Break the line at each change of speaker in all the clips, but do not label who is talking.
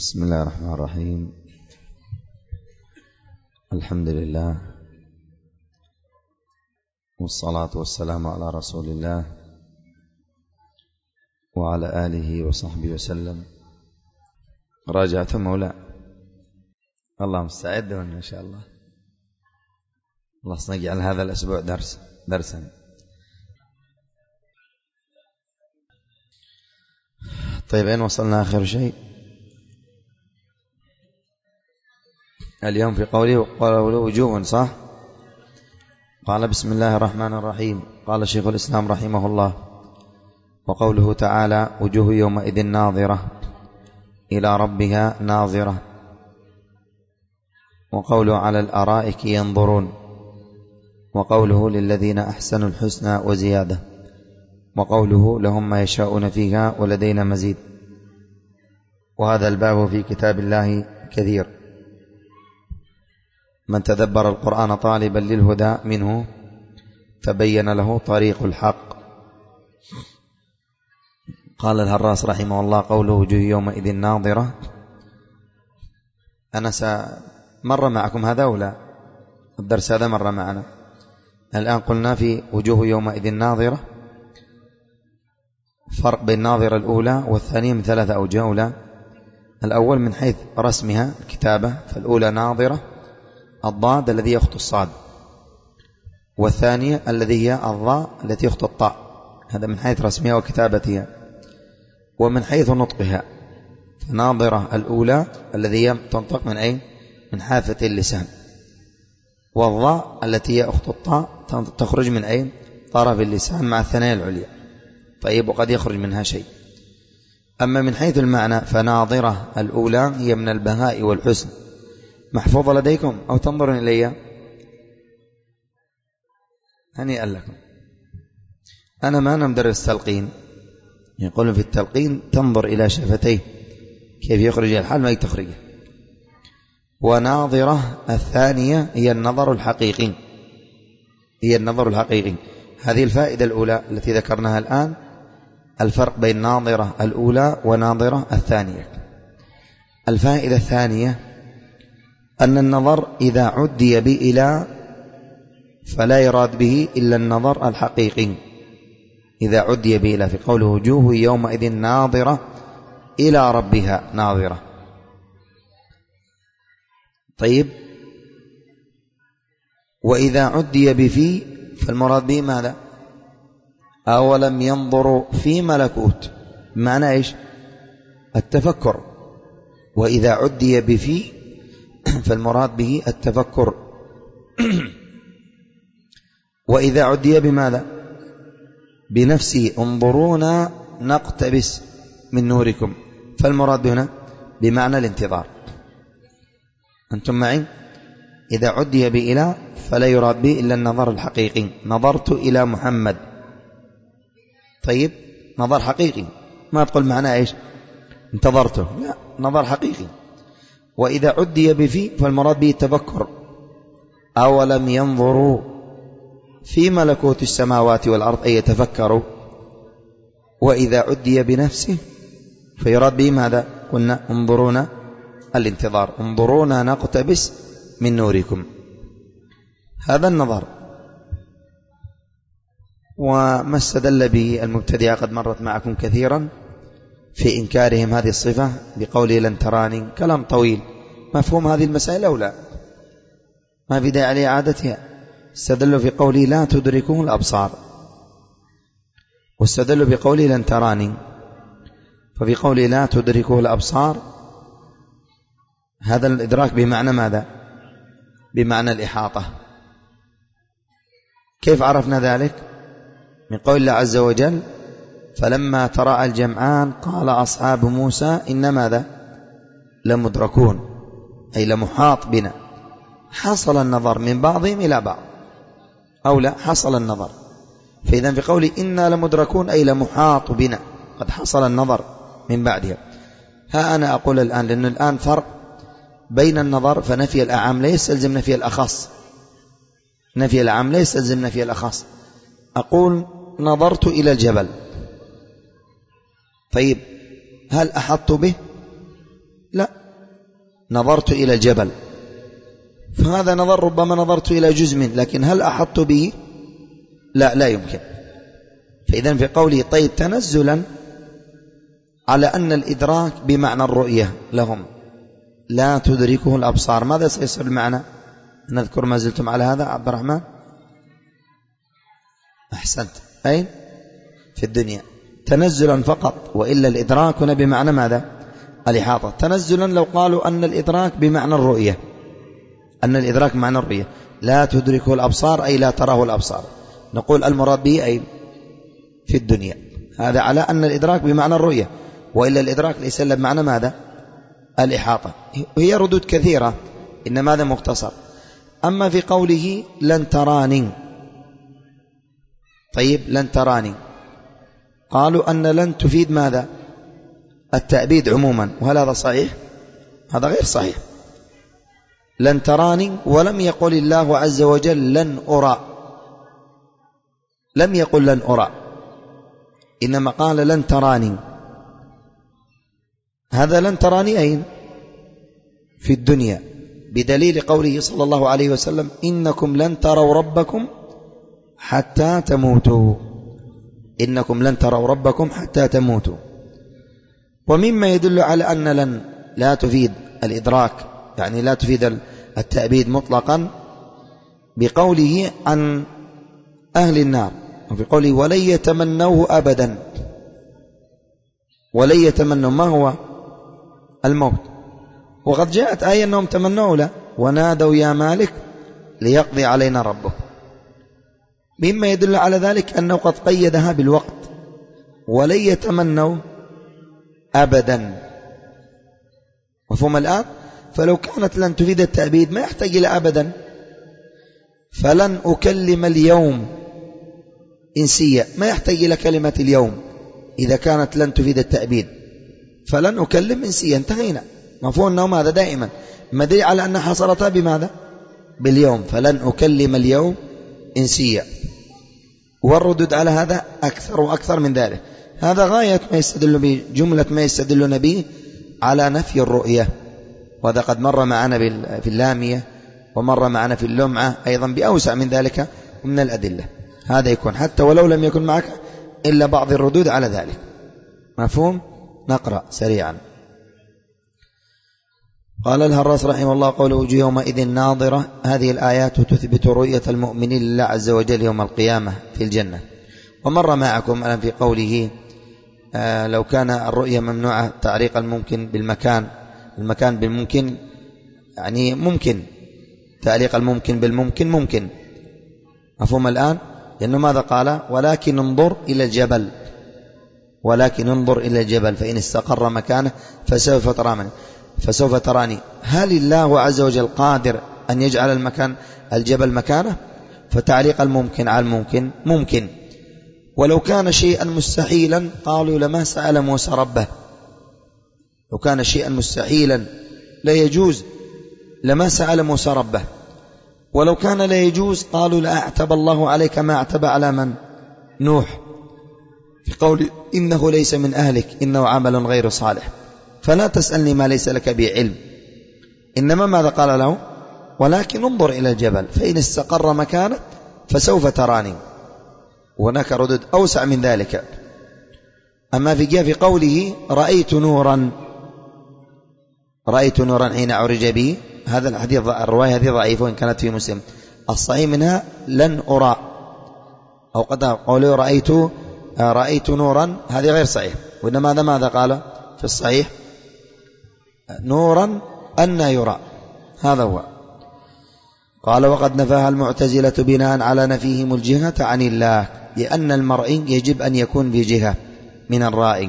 بسم الله الرحمن الرحيم. الحمد لله والصلاة والسلام على رسول الله وعلى آله وصحبه وسلم. راجعتم أو لا؟ الله مستعد إن شاء الله. الله سنجعل هذا الأسبوع درسا. طيب أين وصلنا آخر شيء؟ اليوم في قوله وجوه، صح؟ قال بسم الله الرحمن الرحيم. قال شيخ الإسلام رحمه الله: وقوله تعالى: وجوه يومئذ ناظرة إلى ربها ناظرة. وقوله: على الأرائك ينظرون. وقوله: للذين أحسنوا الحسنى وزيادة. وقوله: لهم ما يشاءون فيها ولدينا مزيد. وهذا الباب في كتاب الله كثير. من تدبر القرآن طالبا للهدى منه تبين له طريق الحق. قال الهراس رحمه الله: قوله وجوه يومئذ ناظرة. أنا مر معكم هذا ولا الدرس هذا مر معنا؟ الآن قلنا في وجوه يومئذ ناظرة، فرق بين الناظرة الأولى والثانية من 3 أوجه. الأول من حيث رسمها الكتابة، فالأولى ناظرة الضاد الذي يخطو الصاد، والثانية الذي هي الضاء التي يخطو الطاء. هذا من حيث رسمها وكتابتها. ومن حيث نطقها، فناظرة الأولى الذي هي تنطق من أين؟ من حافة اللسان. والضاء التي هي أخت الطاء تخرج من أين؟ طرف اللسان مع الثنايا العليا. طيب، وقد يخرج منها شيء. أما من حيث المعنى فناظرة الأولى هي من البهاء والحسن. محفوظة لديكم أو تنظرون إلي؟ هنيئا لكم. أنا ما أنا مدرس تلقين. يقولون في التلقين تنظر إلى شفتيه كيف يخرج الحال ما تخرجه. وناظرة الثانية هي النظر الحقيقي. هذه الفائدة الأولى التي ذكرناها الآن، الفرق بين ناظرة الأولى وناظرة الثانية. الفائدة الثانية أن النظر إذا عدي بإلى فلا يراد به إلا النظر الحقيقي. إذا عدي بإلى في قوله وجوه يومئذ ناظرة إلى ربها ناظرة. طيب، وإذا عدي بفي فالمراد به ماذا؟ أولم ينظروا في ملكوت، معنى إيش؟ التفكر. وإذا عدي بفي فالمراد به التفكر. وإذا عدي بماذا؟ بنفسه، انظرونا نقتبس من نوركم، فالمراد هنا بمعنى الانتظار. أنتم معي؟ إذا عدي بإلى فلا يراد به إلا النظر الحقيقي. نظرت إلى محمد، طيب نظر حقيقي، ما تقول معناه إيش؟ انتظرته، لا، نظر حقيقي. وإذا عدي بفي فالمراد به التفكر. أولم ينظروا في ملكوت السماوات والأرض، أي يتفكروا. وإذا عدي بنفسه فيراد به ماذا؟ قلنا انظرونا الانتظار، انظرونا نقتبس من نوركم. هذا النظر. وما استدل به المبتدئة قد مرت معكم كثيرا في إنكارهم هذه الصفة بقوله لن تراني. كلام طويل. مفهوم هذه المسائل أو لا؟ ما في داعي لإعادتها. استدلوا في قوله لا تدركه الأبصار، واستدلوا بقوله لن تراني. ففي قوله لا تدركه الأبصار هذا الإدراك بمعنى ماذا؟ بمعنى الإحاطة. كيف عرفنا ذلك؟ من قول الله عز وجل فلما تراءى الجمعان قال أصحاب موسى إن ماذا؟ لمدركون، أي لمحاط بنا. حصل النظر من بعضهم إلى بعض أو لا؟ حصل النظر. فإذا في قوله إنا لمدركون أي لمحاط بنا، قد حصل النظر من بعدها. ها أنا أقول الآن، لأن الآن فرق بين النظر، فنفي الأعم لا يستلزم نفي الأخص. نفي الأعم لا يستلزم نفي الأخص. أقول نظرت إلى الجبل، طيب هل أحطت به؟ لا، نظرت إلى الجبل، فهذا نظر ربما نظرت إلى جزء منه، لكن هل أحطت به؟ لا يمكن. فإذن في قوله طيب تنزلا على أن الإدراك بمعنى الرؤية لهم لا تدركه الأبصار، ماذا سيصير المعنى؟ نذكر ما زلتم على هذا عبد الرحمن؟ أحسنت. أين؟ في الدنيا تنزلا فقط، وإلا الإدراك هنا بمعنى ماذا؟ الإحاطة. تنزلا لو قالوا أن الإدراك بمعنى الرؤية، أن الإدراك معنى الرؤية لا تدركه الأبصار أي لا تراه الأبصار، نقول المراد به أي في الدنيا، هذا على أن الإدراك بمعنى الرؤية، وإلا الإدراك ليس إلا بمعنى ماذا؟ الإحاطة. وهي ردود كثيرة، إنما هذا مختصر. أما في قوله لن تراني، طيب لن تراني، قالوا أن لن تفيد ماذا؟ التأبيد عموما، وهل هذا صحيح؟ هذا غير صحيح. لن تراني، ولم يقل الله عز وجل لن أرى، لم يقل لن أرى، إنما قال لن تراني. هذا لن تراني أين؟ في الدنيا، بدليل قوله صلى الله عليه وسلم إنكم لن تروا ربكم حتى تموتوا، إنكم لن تروا ربكم حتى تموتوا. ومما يدل على أن لن لا تفيد الإدراك، يعني لا تفيد التأبيد مطلقا، بقوله عن أهل النار، وفي قوله ولن يتمنوه أبدا، ولن يتمنوا ما هو؟ الموت. وقد جاءت آية أنهم تمنوا له ونادوا يا مالك ليقضي علينا ربك، مما يدل على ذلك أنه قد قيدها بالوقت، ولن يتمنوا أبدا. مفهوم الآن؟ فلو كانت لن تفيد التأبيد ما يحتاج إلى أبدا، فلن أكلم اليوم إنسية، ما يحتاج إلى كلمة اليوم إذا كانت لن تفيد التأبيد، فلن أكلم إنسية، انتهينا. مفهوم أنه هذا دائما مدعي على أن حصلتها بماذا؟ باليوم، فلن أكلم اليوم إنسية. والردود على هذا أكثر وأكثر من ذلك. هذا غاية ما يستدل به، جملة ما يستدلون به على نفي الرؤية، وهذا قد مر معنا في اللامية، ومر معنا في اللمعة أيضا بأوسع من ذلك من الأدلة. هذا يكون حتى ولو لم يكن معك إلا بعض الردود على ذلك. مفهوم؟ نقرأ سريعا. قال الهراس رحمه الله قوله وجوه يومئذ ناظرة، هذه الآيات تثبت رؤية المؤمنين لله عز وجل يوم القيامة في الجنة. ومر معكم الآن في قوله لو كان الرؤية ممنوعة تعليق الممكن بالمكان، المكان بالممكن، يعني ممكن تعليق الممكن بالممكن ممكن. مفهوم الآن؟ لأنه ماذا قال؟ ولكن انظر إلى الجبل، ولكن انظر إلى الجبل فإن استقر مكانه فسوف تراني. هل الله عز وجل قادر أن يجعل المكان الجبل مكانه؟ فتعليق الممكن على الممكن ممكن. ولو كان شيئا مستحيلا قالوا لما سأل موسى ربه، لو كان شيئا مستحيلا لا يجوز لما سأل موسى ربه. ولو كان لا يجوز قالوا لأعتب الله عليك ما اعتب على من؟ نوح، في قول إنه ليس من أهلك إنه عمل غير صالح، فلا تسألني ما ليس لك به علم. إنما ماذا قال له؟ ولكن انظر إلى الجبل فإن استقر مكانه فسوف تراني. وهناك ردود أوسع من ذلك. أما في قوله رأيت نورا، رأيت نورا حين عرج به، هذا الحديث الرواية هذه ضعيفة وإن كانت في مسلم، الصحيح منها لن أرى، أو قد قوله رأيت نورا، هذه غير صحيح. وإنما ماذا قال في الصحيح؟ نورا أن يرى، هذا هو. قال وقد نفاها المعتزلة بناء على نفيهم الجهة عن الله، لأن المرئي يجب أن يكون بجهة من الرائي،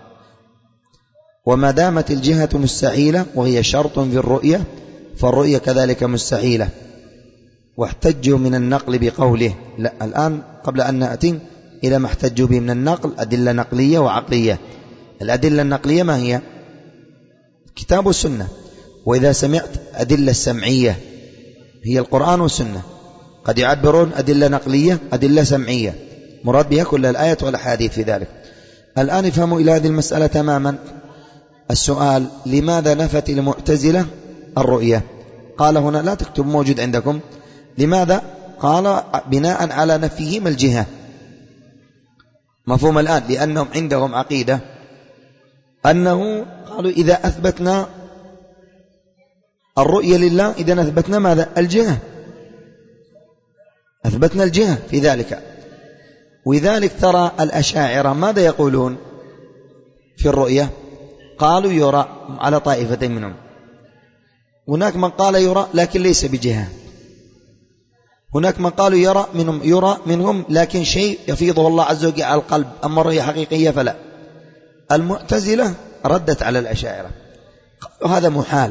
وما دامت الجهة مستحيلة وهي شرط في الرؤية فالرؤية كذلك مستحيلة. واحتجوا من النقل بقوله، لا الآن قبل أن نأتي إلى ما احتجوا به من النقل، أدلة نقلية وعقلية. الأدلة النقلية ما هي؟ كتاب والسنة. وإذا سمعت أدلة السمعية هي القرآن والسنة، قد يعبرون أدلة نقلية أدلة سمعية، مراد بها كل الآيات والأحاديث في ذلك. الآن افهموا إلى هذه المسألة تماما. السؤال: لماذا نفت المعتزلة الرؤية؟ قال هنا لا تكتب، موجود عندكم. لماذا؟ قال بناء على نفيهم الجهة. مفهوم الآن؟ لأنهم عندهم عقيدة أنه قالوا إذا أثبتنا الرؤية لله إذا أثبتنا ماذا؟ الجهة، أثبتنا الجهة في ذلك. ولذلك ترى الأشاعرة ماذا يقولون في الرؤية؟ قالوا يرى على طائفتين منهم. هناك من قال يرى لكن ليس بجهة، هناك من قالوا يرى منهم لكن شيء يفيضه الله عز وجل على القلب، أما الرؤية حقيقية فلا. المعتزلة ردت على الأشاعرة، قالوا هذا محال.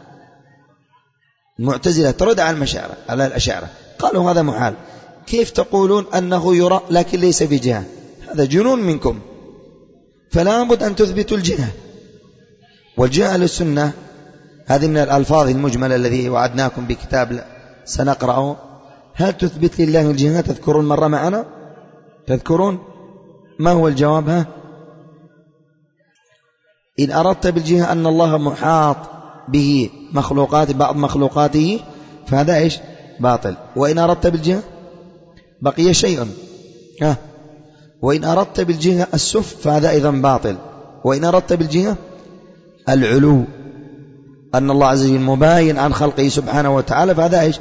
المعتزلة ترد على الأشاعرة، قالوا هذا محال، كيف تقولون أنه يرى لكن ليس بجهة؟ هذا جنون منكم، فلا بد أن تثبتوا الجهة. والجهة للسنة هذه من الألفاظ المجملة الذي وعدناكم بكتاب سنقرأه. هل تثبت لله الجهة؟ تذكرون مرة معنا؟ تذكرون ما هو الجواب؟ ها؟ إن أردت بالجهة أن الله محاط به بعض مخلوقاته فهذا إيش؟ باطل. وإن أردت بالجهة بقي شيء. وإن أردت بالجهة السف فهذا أيضا باطل. وإن أردت بالجهة العلو أن الله عز وجل مباين عن خلقه سبحانه وتعالى فهذا إيش؟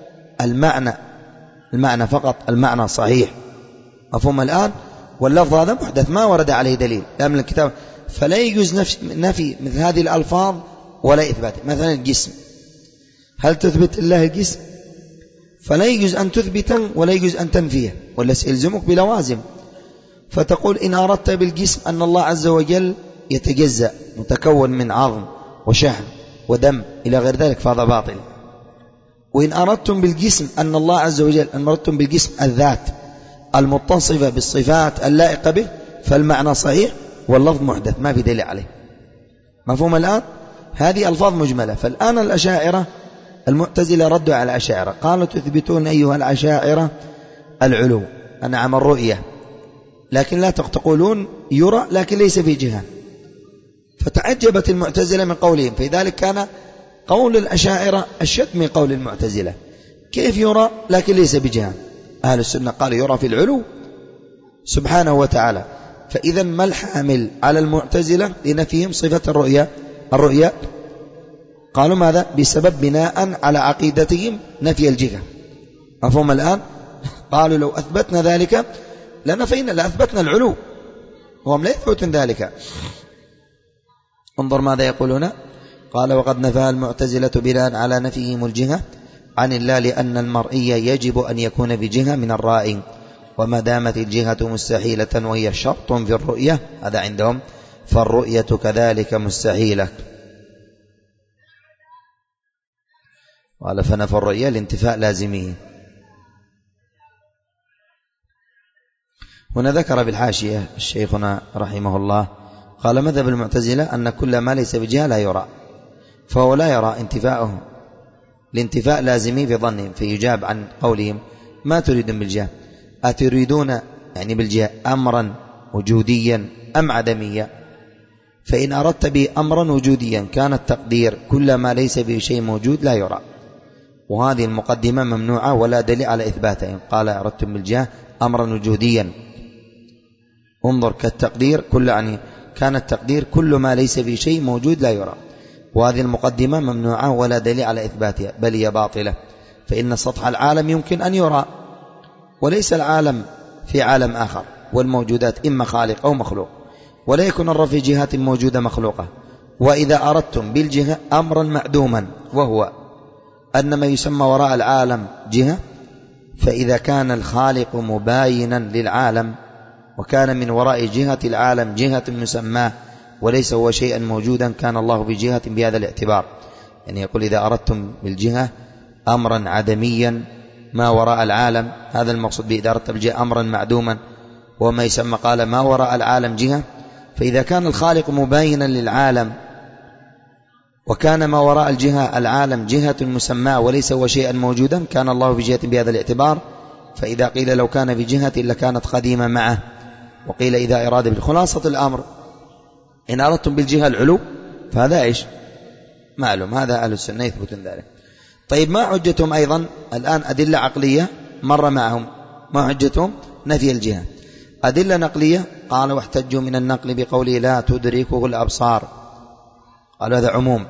المعنى فقط، المعنى صحيح. مفهوم الآن؟ واللفظ هذا محدث ما ورد عليه دليل لا من الكتاب، فلا يجوز نفي مثل هذه الألفاظ ولا إثبات. مثلا الجسم، هل تثبت الله الجسم؟ فلا يجوز أن تثبته ولا يجوز أن تنفيه، ولا سيلزمك بلوازم. فتقول إن أردت بالجسم أن الله عز وجل يتجزأ متكون من عظم وشحم ودم إلى غير ذلك فهذا باطل. وإن أردتم بالجسم أن الله عز وجل، أن أردتم بالجسم الذات المتصفة بالصفات اللائقة به فالمعنى صحيح واللفظ محدث ما في دليل عليه. مفهوم الآن؟ هذه ألفاظ مجملة. فالآن الأشاعرة المعتزلة ردوا على الأشاعرة، قالوا تثبتون أيها الأشاعرة العلو، نعم الرؤية، لكن لا تقولون يرى لكن ليس في جهة. فتعجبت المعتزلة من قولهم، فلذلك كان قول الأشاعرة أشد من قول المعتزلة. كيف يرى لكن ليس بجهة؟ أهل السنة قالوا يرى في العلو سبحانه وتعالى. فإذا ما الحامل على المعتزلة لنفيهم صفة الرؤيا؟ قالوا ماذا؟ بسبب بناء على عقيدتهم نفي الجهة. مفهوم الآن؟ قالوا لو أثبتنا ذلك لأثبتنا العلو، وهم لا يثبتون ذلك. انظر ماذا يقولون. قال وقد نفى المعتزلة بناء على نفيهم الجهة عن الله لأن المرئي يجب أن يكون بجهة من الرائي، وما دامت الجهة مستحيلة وهي شرط في الرؤية، هذا عندهم، فالرؤية كذلك مستحيلة. قال فنفى الرؤية لانتفاء لازمه. هنا ذكر بالحاشية الشيخنا رحمه الله قال مذهب المعتزلة أن كل ما ليس بجهة لا يرى، فهو لا يرى انتفاءه لانتفاء لازمي في ظنهم. فيجاب عن قولهم ما تريدون بالجهة؟ أتريدون يعني بالجهة أمرا وجوديا أم عدميا؟ فإن أردت به أمرا وجوديا كان التقدير كل ما ليس به شيء موجود لا يرى، وهذه المقدمة ممنوعة ولا دليل على إثباتها. قال أردتم بالجهة أمرا وجوديا، انظر كالتقدير كان التقدير كل ما ليس به شيء موجود لا يرى، وهذه المقدمة ممنوعة ولا دليل على إثباتها بل هي باطلة. فإن سطح العالم يمكن أن يرى وليس العالم في عالم آخر، والموجودات إما خالق أو مخلوق، ولا يكون الرب في جهات موجودة مخلوقة. وإذا أردتم بالجهة أمرا معدوما وهو أن ما يسمى وراء العالم جهة، فإذا كان الخالق مباينا للعالم وكان من وراء جهة العالم جهة مسماه وليس هو شيئا موجودا كان الله بجهة بهذا الاعتبار. يعني يقول إذا أردتم بالجهة أمرا عدميا ما وراء العالم، هذا المقصود به. إذا أردت بالجهة أمرا معدوما وما يسمى قال ما وراء العالم جهة، فإذا كان الخالق مباينا للعالم وكان ما وراء الجهة العالم جهة مسماه وليس هو شيئا موجودا كان الله بجهة بهذا الاعتبار. فإذا قيل لو كان بجهة لكانت قديمة معه، وقيل إذا أراد بالخلاصة الأمر إن أردتم بالجهة العلو فهذا إيش معلوم، هذا أهل السنة يثبتون ذلك. طيب ما حجتهم أيضا الآن؟ أدلة عقلية مر معهم، ما حجتهم؟ نفي الجهة. أدلة نقلية، قال واحتجوا من النقل بقوله لا تدركه الأبصار، قالوا هذا عموم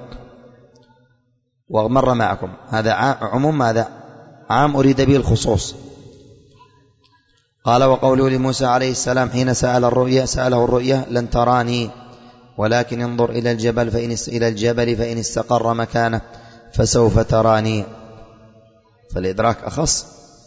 ومر معكم، هذا عموم، ماذا عام أريد به الخصوص. قال وقوله لموسى عليه السلام حين سأله الرؤيا لن تراني ولكن انظر إلى الجبل فإن استقر مكانه فسوف تراني، فالإدراك أخص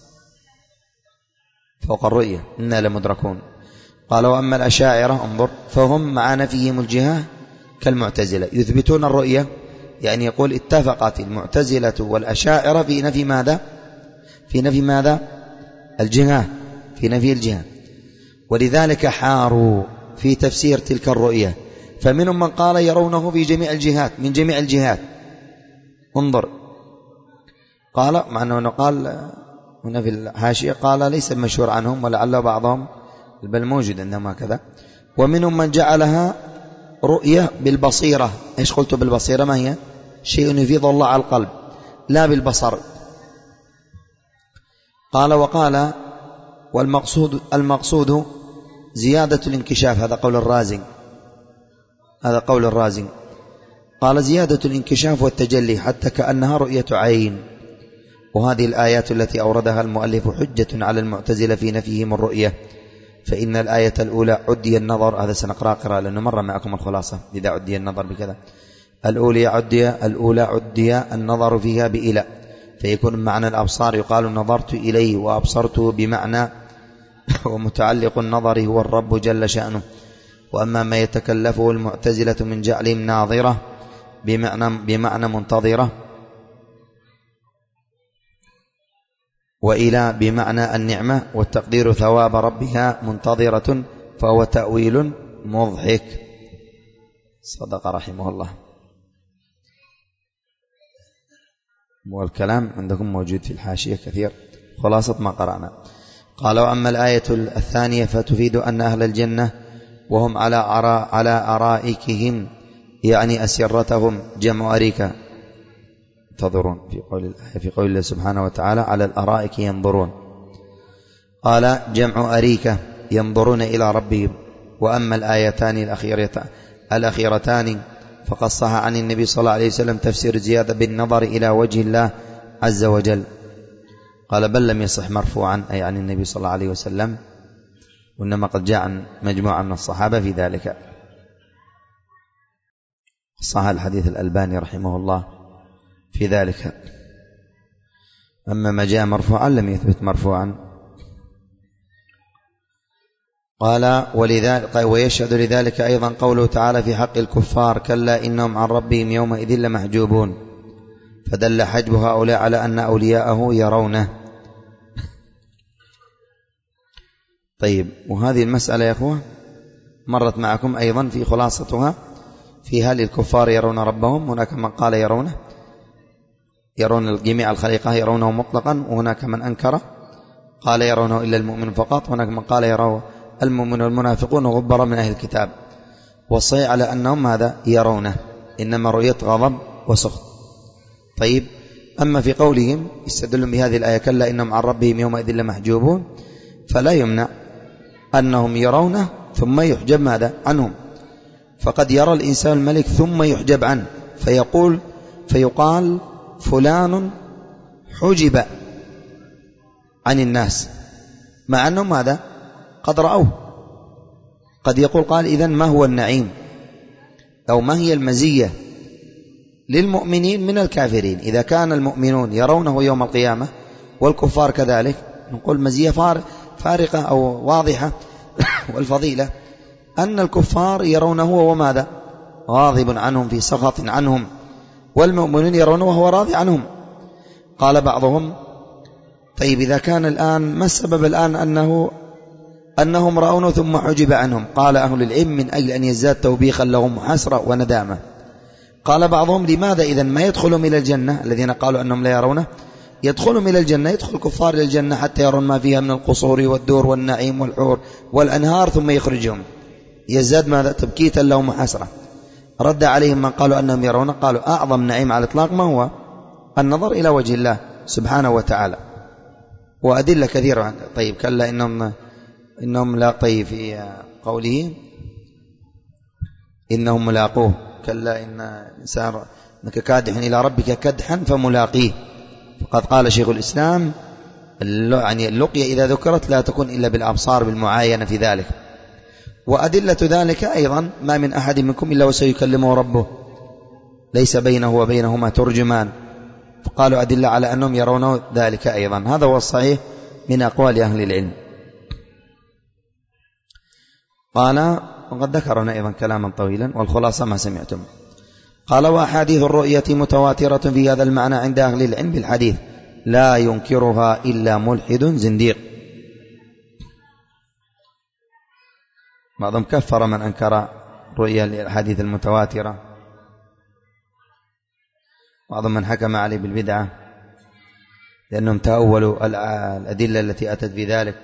فوق الرؤية، إنا لمدركون. قال وأما الأشاعرة انظر فهم مع نفيهم الجهة كالمعتزلة، يثبتون الرؤية، يعني يقول اتفقت المعتزلة والأشاعرة في نفي ماذا؟ في نفي ماذا؟ الجهة، في نفي الجهة. ولذلك حاروا في تفسير تلك الرؤية، فمنهم من قال يرونه في جميع الجهات، من جميع الجهات. انظر، قال مع أنه قال هنا في الحاشية قال ليس المشهور عنهم ولعل بعضهم بل موجود عندهم هكذا. ومنهم من جعلها رؤية بالبصيرة. إيش قلت بالبصيرة؟ ما هي؟ شيء يفيض الله على القلب، لا بالبصر. قال وقال المقصود زيادة الانكشاف، هذا قول الرازي، قال زيادة الانكشاف والتجلي حتى كأنها رؤية عين. وهذه الآيات التي أوردها المؤلف حجة على المعتزلة في نفيهم الرؤية، فإن الآية الأولى عدي النظر، هذا سنقرأ قراءة لأنه مر معكم الخلاصة، إذا عدي النظر بكذا، الأولى عدي النظر فيها بإلى، فيكون معنى الأبصار يقال نظرت إليه وأبصرته بمعنى ومتعلق النظر هو الرب جل شأنه. وأما ما يتكلفه المعتزلة من جعلهم ناظرة بمعنى منتظرة، وإلى بمعنى النعمة، والتقدير ثواب ربها منتظرة، فهو تأويل مضحك. صدق رحمه الله. والكلام عندكم موجود في الحاشية كثير، خلاصة ما قرأنا. قال وأما الآية الثانية فتفيد أن أهل الجنة وهم على أرائكهم، يعني أسرتهم، جمع أريكة، ينتظرون في قول الله سبحانه وتعالى على الأرائك ينظرون، قال جمع أريكة ينظرون إلى ربهم. وأما الآيتان الأخيرتان فقد صح عن النبي صلى الله عليه وسلم تفسير زيادة بالنظر إلى وجه الله عز وجل. قال بل لم يصح مرفوعا أي عن النبي صلى الله عليه وسلم، وإنما قد جاء عن مجموعة من الصحابة في ذلك. صح الحديث الألباني رحمه الله في ذلك. أما ما جاء مرفوعا لم يثبت مرفوعا. قال ويشهد لذلك أيضا قوله تعالى في حق الكفار كلا إنهم عن ربهم يومئذ لمحجوبون، فدل حجب هؤلاء على أن أولياءه يرونه. طيب، وهذه المسألة يا أخوة مرت معكم أيضا في خلاصتها في هل الكفار يرون ربهم؟ هناك من قال يرون جميع الخليقة يرونه مطلقا، وهناك من أنكر قال يرونه إلا المؤمن فقط، وهناك من قال يراه المؤمن والمنافقون وغبر من أهل الكتاب. والصحيح على أنهم هذا يرونه، إنما رؤية غضب وسخط. طيب، أما في قولهم يستدلون بهذه الآية كلا إنهم عن ربهم يومئذ لمحجوبون، فلا يمنع أنهم يرونه ثم يحجب ماذا عنهم. فقد يرى الإنسان الملك ثم يحجب عنه، فيقال فلان حجب عن الناس، مع أنهم ماذا قد رأوه. قد يقول قال إذن ما هو النعيم أو ما هي المزية للمؤمنين من الكافرين؟ إذا كان المؤمنون يرونه يوم القيامة والكفار كذلك، نقول مزية فارقة أو واضحة. والفضيلة أن الكفار يرونه وهو ماذا غاضب عنهم في سخط عنهم، والمؤمنون يرونه وهو راضي عنهم. قال بعضهم طيب إذا كان الآن ما السبب الآن أنهم رأونه ثم حجب عنهم؟ قال أهل العلم من أجل أن يزداد توبيخا لهم حسرة وندامة. قال بعضهم لماذا إذن ما يدخلهم إلى الجنة الذين قالوا أنهم لا يرونه؟ يدخلهم إلى الجنة، يدخل الكفار إلى الجنة حتى يرون ما فيها من القصور والدور والنعيم والحور والأنهار، ثم يخرجهم، يزداد ماذا تبكيتا لهم حسرة. رد عليهم من قالوا أنهم يرون، قالوا أعظم نعيم على الإطلاق ما هو؟ النظر إلى وجه الله سبحانه وتعالى. وأدلة كثيرة. طيب كلا إنهم لا، طيب في قوله إنهم ملاقوه، كلا إن الإنسان إنك كادح إلى ربك كدحا فملاقيه. فقد قال شيخ الإسلام يعني اللقية إذا ذكرت لا تكون إلا بالأبصار بالمعاينة في ذلك. وأدلة ذلك أيضا ما من أحد منكم إلا وسيكلمه ربه ليس بينه وبينهما ترجمان. فقالوا أدلة على أنهم يرون ذلك أيضا. هذا هو الصحيح من أقوال أهل العلم. قال وقد ذكرنا أيضا كلاما طويلا والخلاصة ما سمعتم. قال وأحاديث الرؤية متواترة في هذا المعنى عند أهل العلم بالحديث لا ينكرها إلا ملحد زنديق. بعضهم كفر من أنكر رؤية الحديث المتواترة، بعضهم من حكم عليه بالبدعة لأنهم تأولوا الأدلة التي أتت بذلك.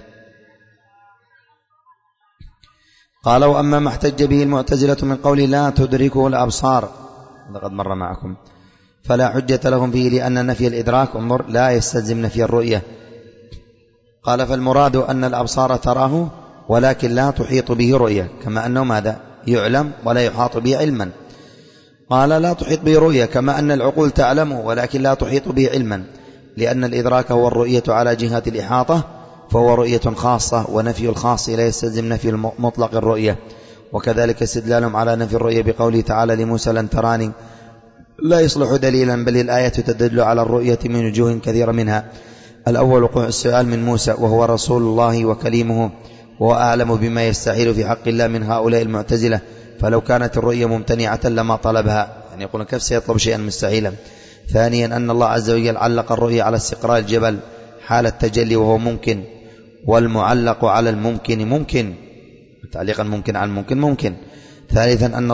قال وأما ما احتج به المعتزلة من قول لا تدركه الأبصار، هذا قد مر معكم، فلا حجة لهم فيه لأن نفي الإدراك انظر لا يستلزم نفي الرؤية. قال فالمراد أن الأبصار تراه ولكن لا تحيط به رؤية، كما أنه ماذا يعلم ولا يحاط به علما. قال لا تحيط به رؤية كما أن العقول تعلمه ولكن لا تحيط به علما، لأن الإدراك هو الرؤية على جهة الإحاطة فهو رؤية خاصة، ونفي الخاص لا يستلزم نفي مطلق الرؤية. وكذلك استدلالهم على نفي الرؤية بقوله تعالى لموسى لن تراني لا يصلح دليلا، بل الآية تدل على الرؤية من وجوه كثيرة منها. الأول وقوع السؤال من موسى وهو رسول الله وكليمه وهو أعلم بما يستحيل في حق الله من هؤلاء المعتزلة، فلو كانت الرؤية ممتنعة لما طلبها، يعني يقولون كيف سيطلب شيئا مستحيلا. ثانيا أن الله عز وجل علق الرؤية على استقرار الجبل حال التجلي وهو ممكن، والمعلق على الممكن ممكن، تعليقا ممكن على الممكن ممكن. ثالثا أن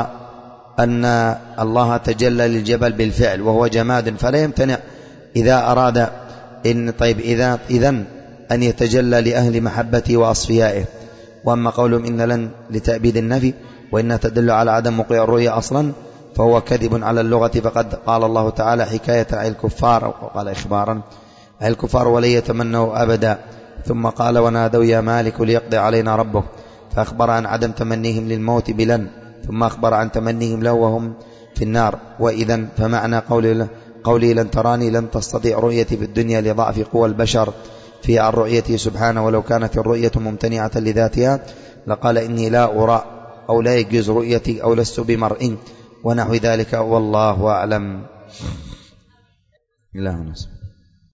الله تجلى للجبل بالفعل وهو جماد فلا يمتنع إذا أراد إذن أن يتجلى لأهل محبته وأصفيائه. وأما قولهم إن لن لتأبيد النفي وإنها تدل على عدم وقوع الرؤيا أصلا فهو كذب على اللغة، فقد قال الله تعالى حكاية عن الكفار أو قال إخبارا عن الكفار ولن يتمنوا أبدا، ثم قال ونادوا يا مالك ليقضي علينا ربك، فأخبر عن عدم تمنيهم للموت بلن، ثم أخبر عن تمنيهم له وهم في النار. وإذن فمعنى قولي لن تراني لن تستطيع رؤيتي في الدنيا لضعف قوى البشر في عن رؤيته سبحانه، ولو كانت الرؤية ممتنعة لذاتها لقال إني لا أرى أو لا يجوز رؤيتي أو لست بمرء ونحو ذلك، والله أعلم. الله نسأل.